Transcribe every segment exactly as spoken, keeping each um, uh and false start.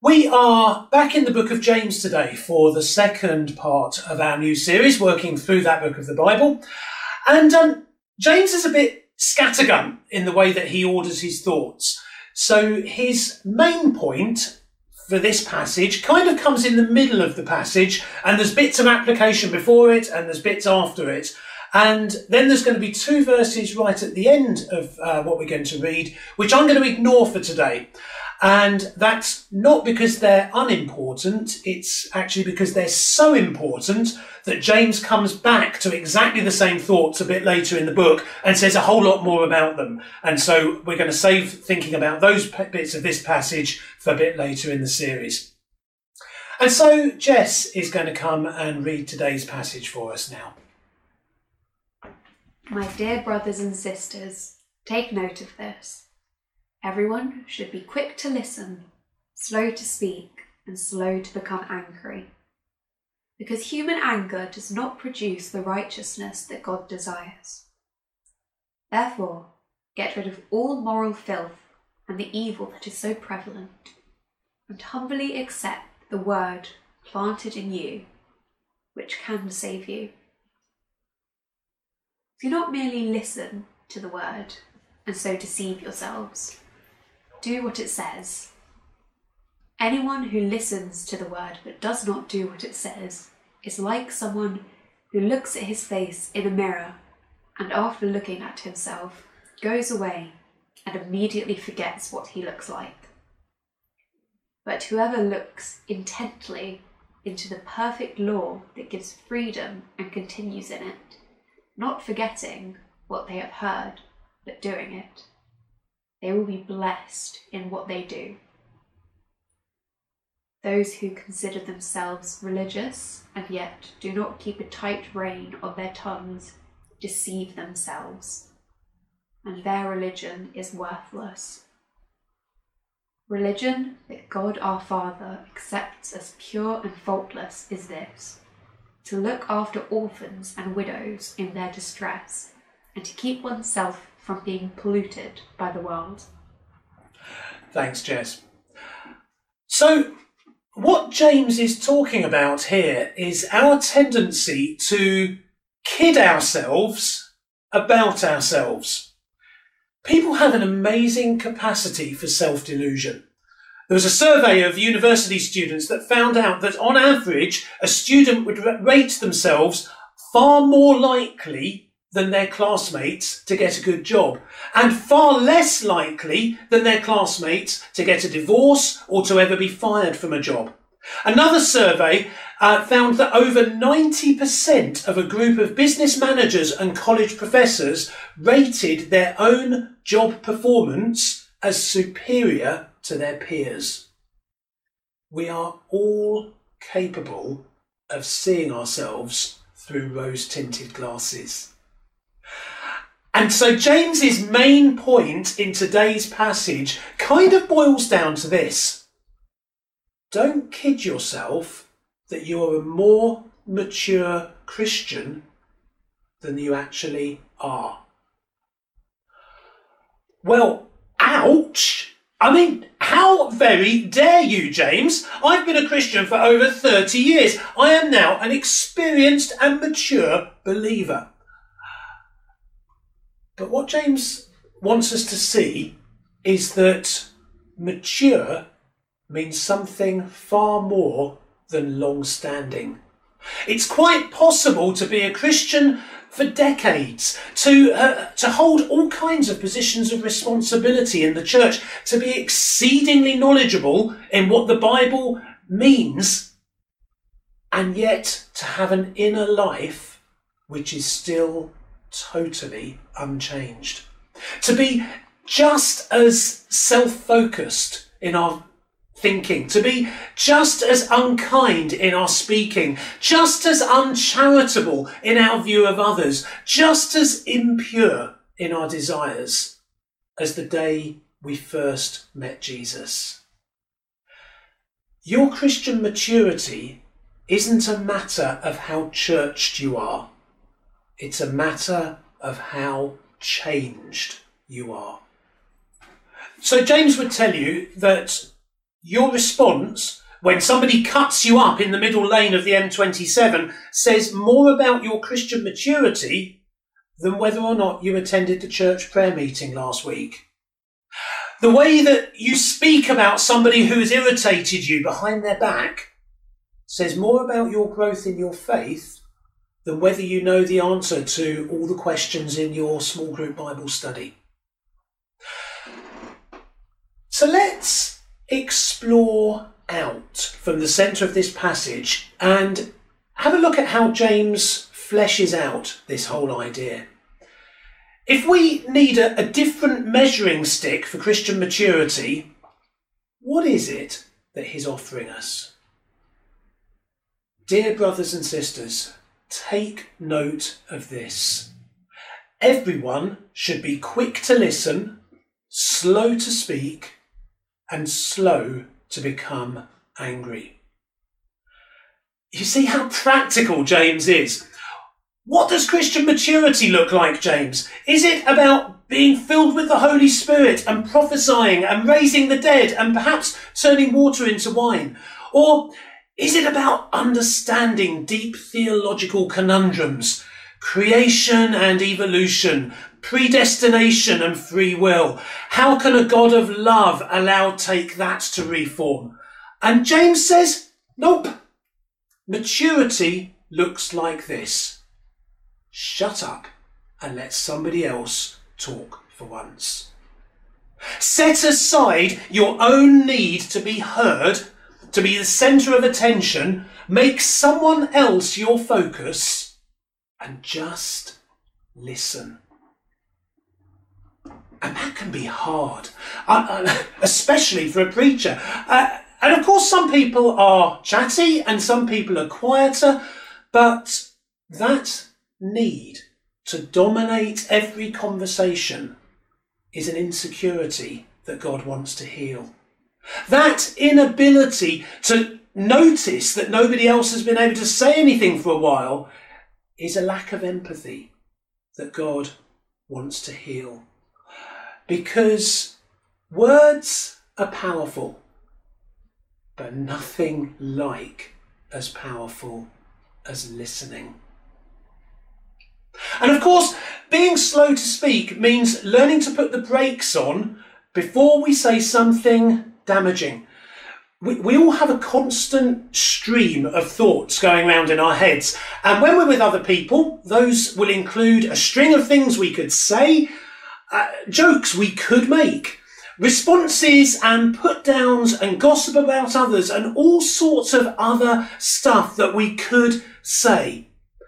We are back in the book of James today for the second part of our new series, working through that book of the Bible. And um, James is a bit scattergun in the way that he orders his thoughts. So his main point for this passage kind of comes in the middle of the passage, and there's bits of application before it and there's bits after it. And then there's going to be two verses right at the end of uh, what we're going to read, which I'm going to ignore for today. And that's not because they're unimportant, it's actually because they're so important that James comes back to exactly the same thoughts a bit later in the book and says a whole lot more about them. And so we're going to save thinking about those bits of this passage for a bit later in the series. And so Jess is going to come and read today's passage for us now. My dear brothers and sisters, take note of this. Everyone should be quick to listen, slow to speak, and slow to become angry. Because human anger does not produce the righteousness that God desires. Therefore, get rid of all moral filth and the evil that is so prevalent, and humbly accept the word planted in you, which can save you. Do not merely listen to the word and so deceive yourselves. Do what it says. Anyone who listens to the word but does not do what it says is like someone who looks at his face in a mirror and after looking at himself goes away and immediately forgets what he looks like. But whoever looks intently into the perfect law that gives freedom and continues in it, not forgetting what they have heard, but doing it, they will be blessed in what they do. Those who consider themselves religious and yet do not keep a tight rein on their tongues deceive themselves, and their religion is worthless. Religion that God our Father accepts as pure and faultless is this: to look after orphans and widows in their distress, and to keep oneself from being polluted by the world. Thanks, Jess. So, what James is talking about here is our tendency to kid ourselves about ourselves. People have an amazing capacity for self-delusion. There was a survey of university students that found out that on average, a student would rate themselves far more likely than their classmates to get a good job, and far less likely than their classmates to get a divorce or to ever be fired from a job. Another survey uh, found that over ninety percent of a group of business managers and college professors rated their own job performance as superior to their peers. We are all capable of seeing ourselves through rose-tinted glasses. And so James's main point in today's passage kind of boils down to this. Don't kid yourself that you are a more mature Christian than you actually are. Well, ouch! I mean, how very dare you, James? I've been a Christian for over thirty years. I am now an experienced and mature believer. But what James wants us to see is that mature means something far more than long-standing. It's quite possible to be a Christian for decades, to uh, to hold all kinds of positions of responsibility in the church, to be exceedingly knowledgeable in what the Bible means, and yet to have an inner life which is still totally unchanged. To be just as self-focused in our thinking, to be just as unkind in our speaking, just as uncharitable in our view of others, just as impure in our desires as the day we first met Jesus. Your Christian maturity isn't a matter of how churched you are. It's a matter of how changed you are. So James would tell you that your response when somebody cuts you up in the middle lane of the M twenty-seven says more about your Christian maturity than whether or not you attended the church prayer meeting last week. The way that you speak about somebody who has irritated you behind their back says more about your growth in your faith than whether you know the answer to all the questions in your small group Bible study. So let's explore out from the centre of this passage and have a look at how James fleshes out this whole idea. If we need a, a different measuring stick for Christian maturity, what is it that he's offering us? Dear brothers and sisters, take note of this. Everyone should be quick to listen, slow to speak, and slow to become angry. You see how practical James is. What does Christian maturity look like, James? Is it about being filled with the Holy Spirit and prophesying and raising the dead and perhaps turning water into wine? Or is it about understanding deep theological conundrums, creation and evolution, predestination and free will? How can a God of love allow take that to reform? And James says, nope. Maturity looks like this. Shut up and let somebody else talk for once. Set aside your own need to be heard, to be the centre of attention. Make someone else your focus and just listen. And that can be hard, uh, especially for a preacher. Uh, and of course, some people are chatty and some people are quieter, but that need to dominate every conversation is an insecurity that God wants to heal. That inability to notice that nobody else has been able to say anything for a while is a lack of empathy that God wants to heal. Because words are powerful, but nothing like as powerful as listening. And of course, being slow to speak means learning to put the brakes on before we say something damaging. We, we all have a constant stream of thoughts going around in our heads. And when we're with other people, those will include a string of things we could say, uh, jokes we could make, responses and put-downs and gossip about others and all sorts of other stuff that we could say.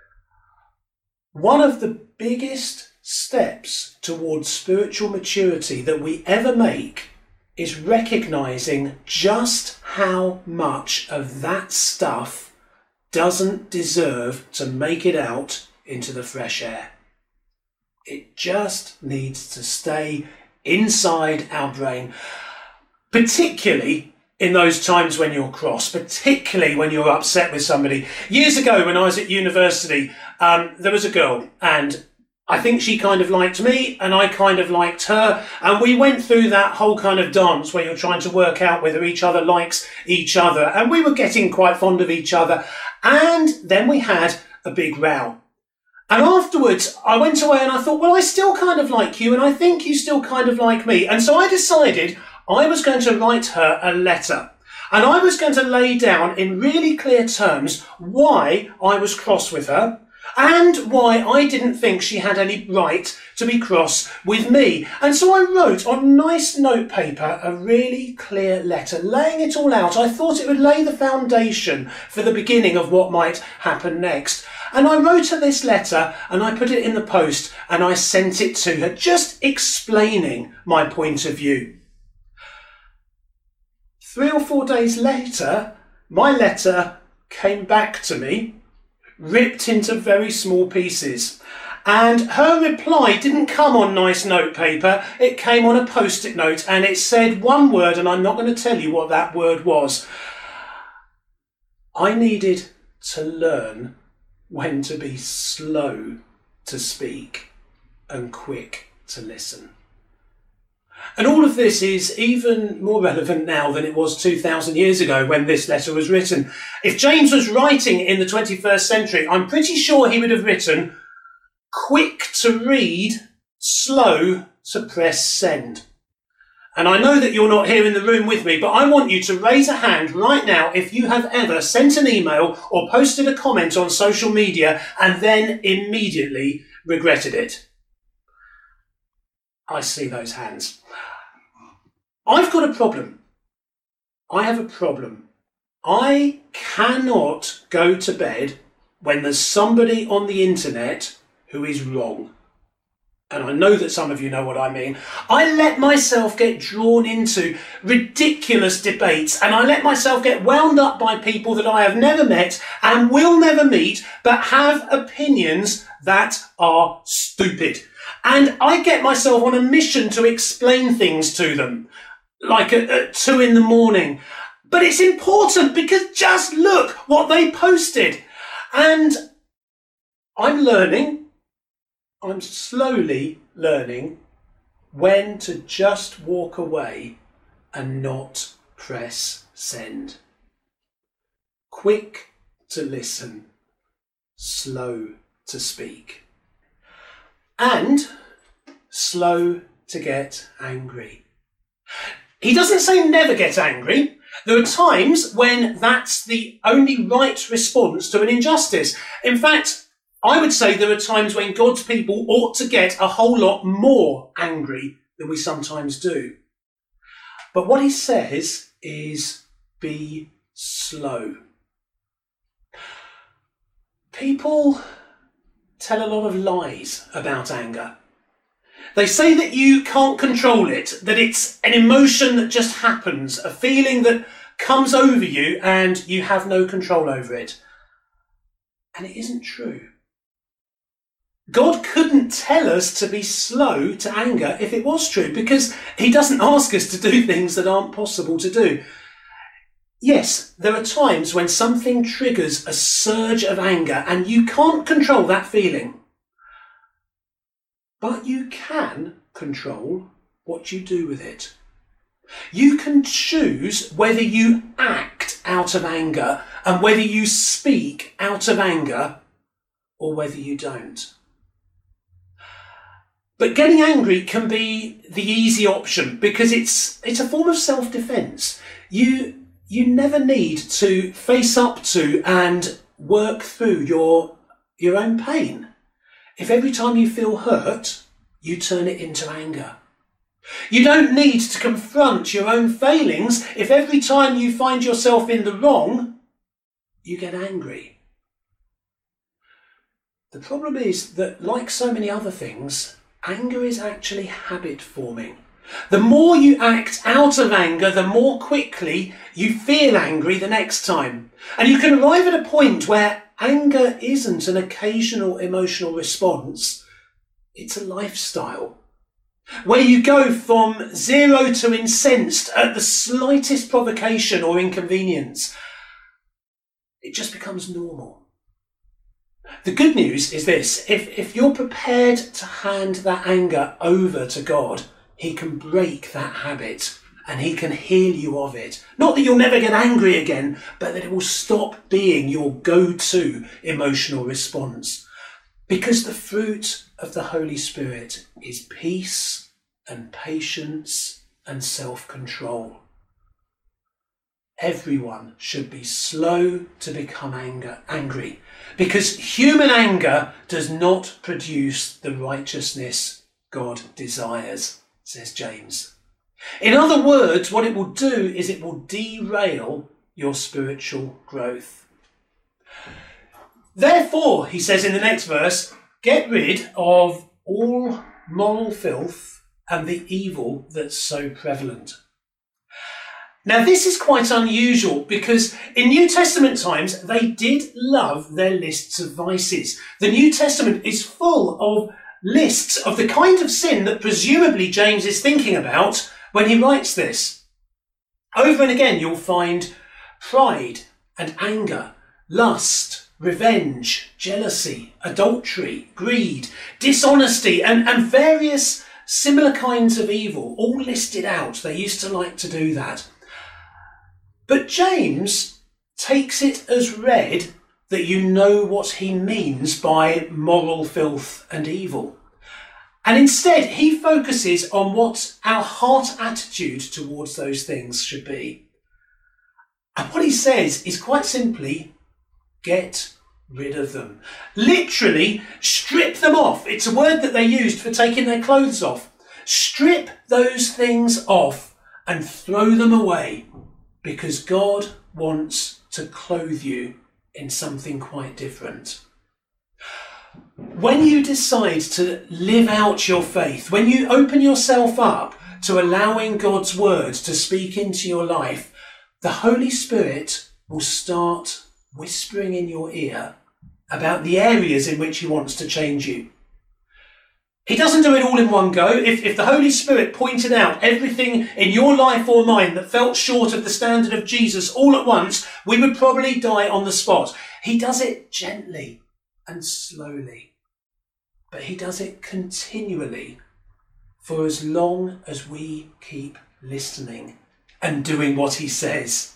One of the biggest steps towards spiritual maturity that we ever make is recognising just how much of that stuff doesn't deserve to make it out into the fresh air. It just needs to stay inside our brain, particularly in those times when you're cross, particularly when you're upset with somebody. Years ago, when I was at university, um, there was a girl, and I think she kind of liked me, and I kind of liked her, and we went through that whole kind of dance where you're trying to work out whether each other likes each other, and we were getting quite fond of each other, and then we had a big row. And afterwards, I went away and I thought, well, I still kind of like you, and I think you still kind of like me. And so I decided I was going to write her a letter. And I was going to lay down in really clear terms why I was cross with her and why I didn't think she had any right to be cross with me. And so I wrote on nice notepaper a really clear letter, laying it all out. I thought it would lay the foundation for the beginning of what might happen next. And I wrote her this letter and I put it in the post and I sent it to her, just explaining my point of view. Three or four days later, my letter came back to me, ripped into very small pieces. And her reply didn't come on nice notepaper, it came on a post-it note and it said one word, and I'm not going to tell you what that word was. I needed to learn when to be slow to speak and quick to listen. And all of this is even more relevant now than it was two thousand years ago when this letter was written. If James was writing in the twenty-first century, I'm pretty sure he would have written, quick to read, slow to press send. And I know that you're not here in the room with me, but I want you to raise a hand right now if you have ever sent an email or posted a comment on social media and then immediately regretted it. I see those hands. I've got a problem. I have a problem. I cannot go to bed when there's somebody on the internet who is wrong. And I know that some of you know what I mean. I let myself get drawn into ridiculous debates, and I let myself get wound up by people that I have never met and will never meet, but have opinions that are stupid. And I get myself on a mission to explain things to them, like at, at two in the morning. But it's important because just look what they posted. And I'm learning, I'm slowly learning when to just walk away and not press send. Quick to listen, slow to speak. And slow to get angry. He doesn't say never get angry. There are times when that's the only right response to an injustice. In fact, I would say there are times when God's people ought to get a whole lot more angry than we sometimes do. But what he says is be slow. People tell a lot of lies about anger. They say that you can't control it, that it's an emotion that just happens, a feeling that comes over you and you have no control over it. And it isn't true. God couldn't tell us to be slow to anger if it was true, because he doesn't ask us to do things that aren't possible to do. Yes, there are times when something triggers a surge of anger and you can't control that feeling. But you can control what you do with it. You can choose whether you act out of anger and whether you speak out of anger or whether you don't. But getting angry can be the easy option because it's it's a form of self-defense. You you never need to face up to and work through your your own pain. If every time you feel hurt, you turn it into anger. You don't need to confront your own failings if every time you find yourself in the wrong, you get angry. The problem is that, like so many other things, anger is actually habit forming. The more you act out of anger, the more quickly you feel angry the next time. And you can arrive at a point where anger isn't an occasional emotional response, it's a lifestyle. Where you go from zero to incensed at the slightest provocation or inconvenience. It just becomes normal. The good news is this: if, if you're prepared to hand that anger over to God, he can break that habit and he can heal you of it. Not that you'll never get angry again, but that it will stop being your go-to emotional response. Because the fruit of the Holy Spirit is peace and patience and self-control. Everyone should be slow to become anger, angry, because human anger does not produce the righteousness God desires, says James. In other words, what it will do is it will derail your spiritual growth. Therefore, he says in the next verse, get rid of all moral filth and the evil that's so prevalent. Now, this is quite unusual because in New Testament times, they did love their lists of vices. The New Testament is full of lists of the kind of sin that presumably James is thinking about when he writes this. Over and again, you'll find pride and anger, lust, revenge, jealousy, adultery, greed, dishonesty, and, and various similar kinds of evil, all listed out. They used to like to do that. But James takes it as read that you know what he means by moral filth and evil. And instead, he focuses on what our heart attitude towards those things should be. And what he says is quite simply, get rid of them. Literally, strip them off. It's a word that they used for taking their clothes off. Strip those things off and throw them away, because God wants to clothe you in something quite different. When you decide to live out your faith, when you open yourself up to allowing God's word to speak into your life, the Holy Spirit will start whispering in your ear about the areas in which he wants to change you. He doesn't do it all in one go. If, if the Holy Spirit pointed out everything in your life or mine that felt short of the standard of Jesus all at once, we would probably die on the spot. He does it gently and slowly, but he does it continually for as long as we keep listening and doing what he says.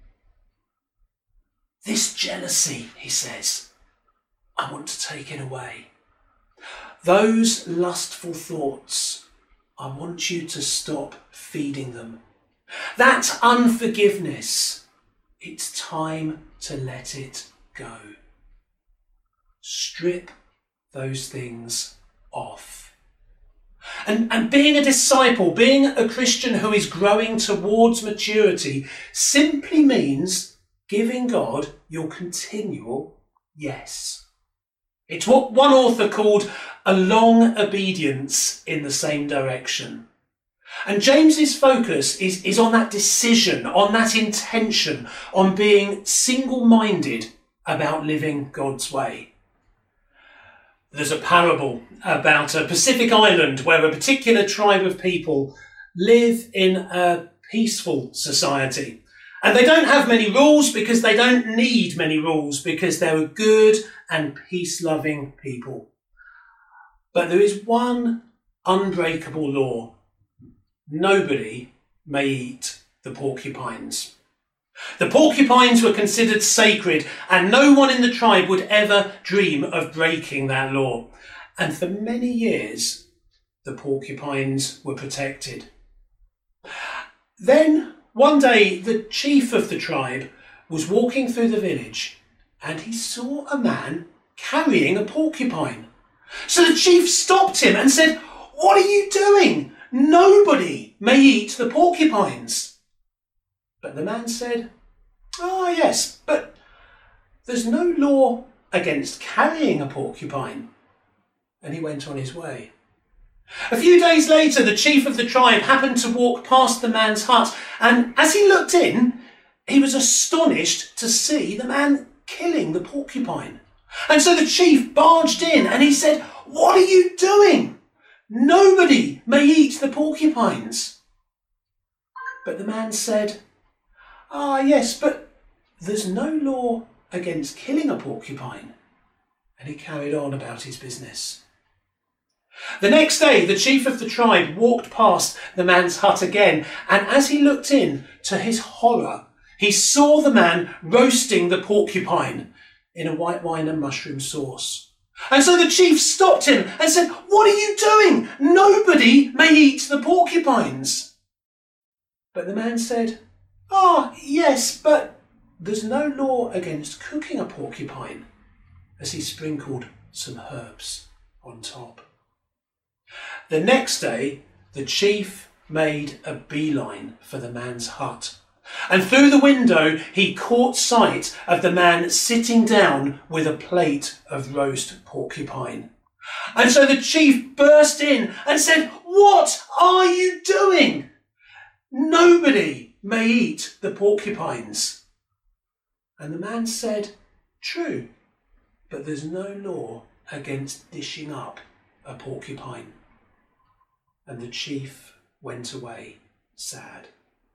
This jealousy, he says, I want to take it away. Those lustful thoughts, I want you to stop feeding them. That unforgiveness, it's time to let it go. Strip those things off. And, and being a disciple, being a Christian who is growing towards maturity, simply means giving God your continual yes. It's what one author called a long obedience in the same direction. And James's focus is, is on that decision, on that intention, on being single-minded about living God's way. There's a parable about a Pacific island where a particular tribe of people live in a peaceful society. And they don't have many rules because they don't need many rules, because they're a good and peace-loving people. But there is one unbreakable law. Nobody may eat the porcupines. The porcupines were considered sacred, and no one in the tribe would ever dream of breaking that law. And for many years, the porcupines were protected. Then, one day, the chief of the tribe was walking through the village, and he saw a man carrying a porcupine. So the chief stopped him and said, "What are you doing? Nobody may eat the porcupines." But the man said, "Ah, yes, but there's no law against carrying a porcupine." And he went on his way. A few days later, the chief of the tribe happened to walk past the man's hut, and as he looked in, he was astonished to see the man killing the porcupine. And so the chief barged in and he said, "What are you doing? Nobody may eat the porcupines." But the man said, "Ah, yes, but there's no law against killing a porcupine." And he carried on about his business. The next day, the chief of the tribe walked past the man's hut again, and as he looked in, to his horror, he saw the man roasting the porcupine in a white wine and mushroom sauce. And so the chief stopped him and said, "What are you doing? Nobody may eat the porcupines." But the man said, "Ah, yes, but there's no law against cooking a porcupine," as he sprinkled some herbs on top. The next day, the chief made a beeline for the man's hut. And through the window, he caught sight of the man sitting down with a plate of roast porcupine. And so the chief burst in and said, "What are you doing? Nobody may eat the porcupines." And the man said, "True, but there's no law against dishing up a porcupine." And the chief went away sad.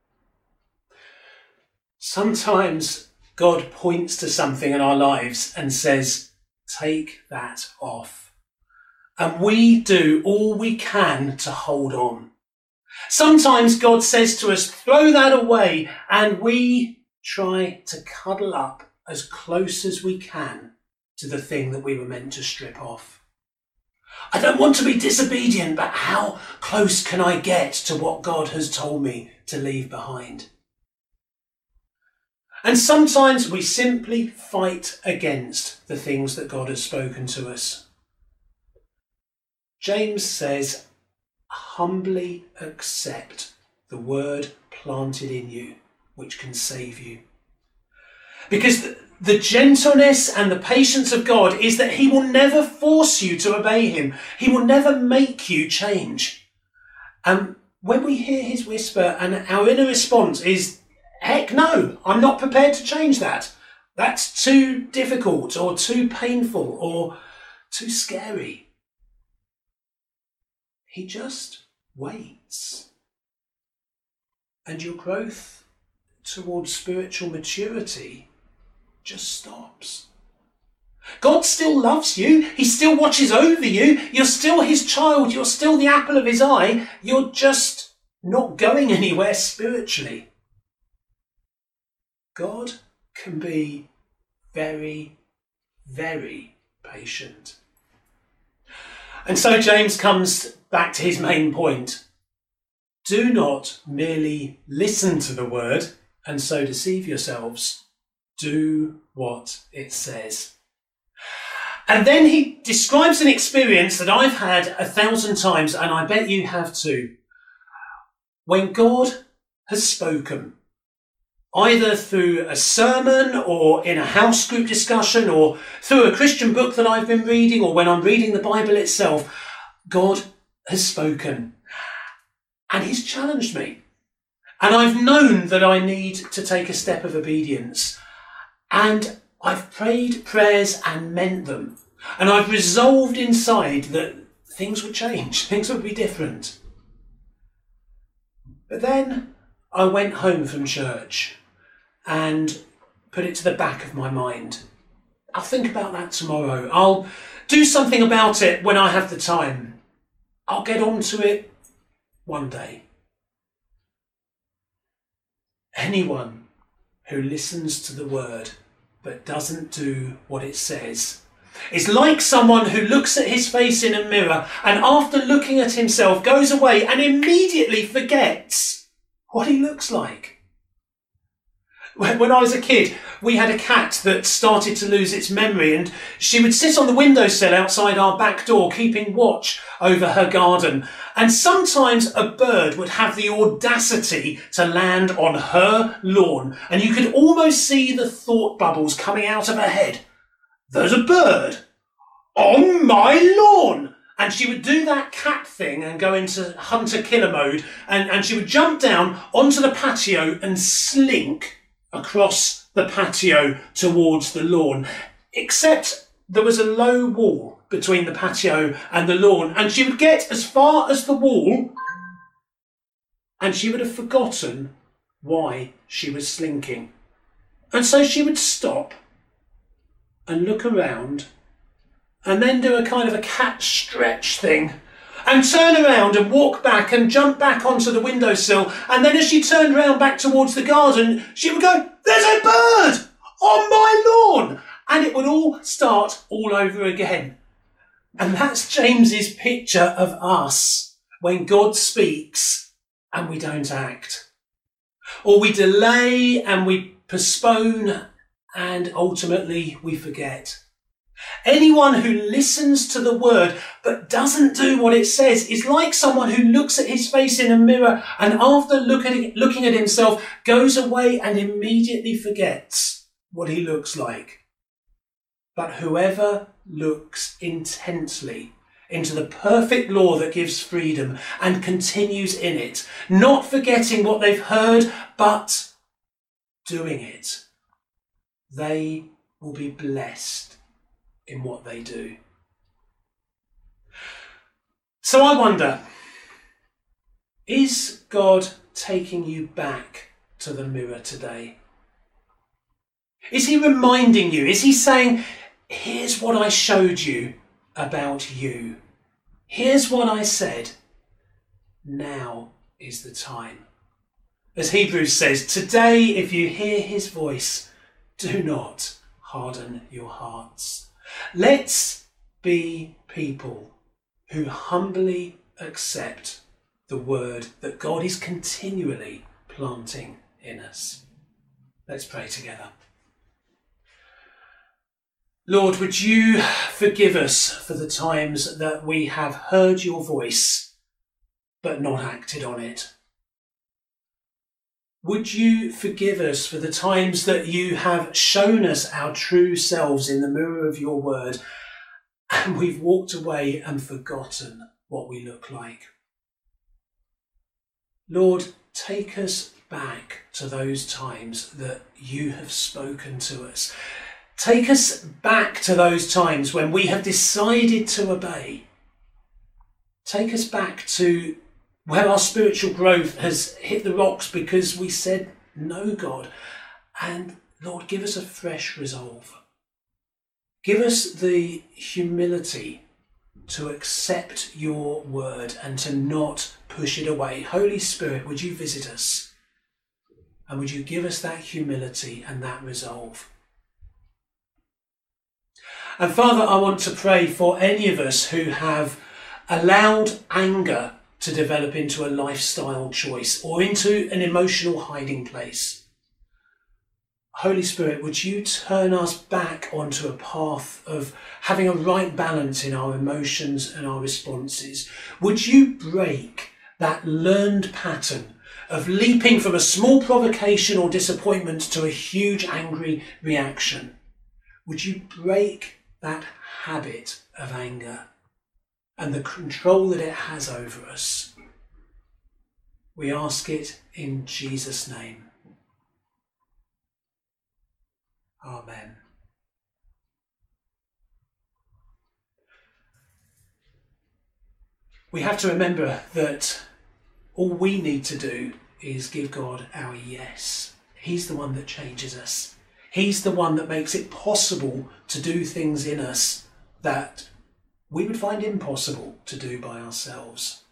Sometimes God points to something in our lives and says, "Take that off." and we do all we can to hold on. Sometimes God says to us, throw that away, and we try to cuddle up as close as we can to the thing that we were meant to strip off. I don't want to be disobedient, but how close can I get to what God has told me to leave behind? And sometimes we simply fight against the things that God has spoken to us. James says, humbly accept the word planted in you, which can save you. Because the, the gentleness and the patience of God is that he will never force you to obey him. He will never make you change. And when we hear his whisper and our inner response is, heck no, I'm not prepared to change that. That's too difficult or too painful or too scary. He just waits. And your growth towards spiritual maturity just stops. God still loves you. He still watches over you. You're still his child. You're still the apple of his eye. You're just not going anywhere spiritually. God can be very, very patient. And so James comes back to his main point. Do not merely listen to the word and so deceive yourselves. Do what it says. And then he describes an experience that I've had a thousand times, and I bet you have too. When God has spoken, either through a sermon or in a house group discussion or through a Christian book that I've been reading or when I'm reading the Bible itself, God has spoken and he's challenged me. And I've known that I need to take a step of obedience. And I've prayed prayers and meant them. And I've resolved inside that things would change, things would be different. But then I went home from church and put it to the back of my mind. I'll think about that tomorrow. I'll do something about it when I have the time. I'll get on to it one day. Anyone who listens to the word but doesn't do what it says is like someone who looks at his face in a mirror and after looking at himself goes away and immediately forgets what he looks like. When I was a kid, we had a cat that started to lose its memory, and she would sit on the windowsill outside our back door, keeping watch over her garden. And sometimes a bird would have the audacity to land on her lawn, and you could almost see the thought bubbles coming out of her head. There's a bird on my lawn. And she would do that cat thing and go into hunter-killer mode, and, and she would jump down onto the patio and slink across the patio towards the lawn. Except there was a low wall between the patio and the lawn, and she would get as far as the wall and she would have forgotten why she was slinking. And so she would stop and look around and then do a kind of a cat stretch thing and turn around and walk back and jump back onto the windowsill. And then as she turned round back towards the garden, she would go, there's a bird on my lawn. And it would all start all over again. And that's James's picture of us when God speaks and we don't act. Or we delay and we postpone and ultimately we forget. Anyone who listens to the word but doesn't do what it says is like someone who looks at his face in a mirror and after looking, looking at himself goes away and immediately forgets what he looks like. But whoever looks intently into the perfect law that gives freedom and continues in it, not forgetting what they've heard but doing it, they will be blessed in what they do. So I wonder, is God taking you back to the mirror today? Is he reminding you? Is he saying, here's what I showed you about you. Here's what I said. Now is the time. As Hebrews says, today if you hear his voice, do not harden your hearts. Let's be people who humbly accept the word that God is continually planting in us. Let's pray together. Lord, would you forgive us for the times that we have heard your voice but not acted on it? Would you forgive us for the times that you have shown us our true selves in the mirror of your word and we've walked away and forgotten what we look like? Lord, take us back to those times that you have spoken to us. Take us back to those times when we have decided to obey. Take us back to where our spiritual growth has hit the rocks because we said, no, God. And Lord, give us a fresh resolve. Give us the humility to accept your word and to not push it away. Holy Spirit, would you visit us? And would you give us that humility and that resolve? And Father, I want to pray for any of us who have allowed anger to develop into a lifestyle choice or into an emotional hiding place. Holy Spirit, would you turn us back onto a path of having a right balance in our emotions and our responses? Would you break that learned pattern of leaping from a small provocation or disappointment to a huge angry reaction? Would you break that habit of anger and the control that it has over us? We ask it in Jesus' name. Amen. We have to remember that all we need to do is give God our yes. He's the one that changes us. He's the one that makes it possible to do things in us that we would find impossible to do by ourselves.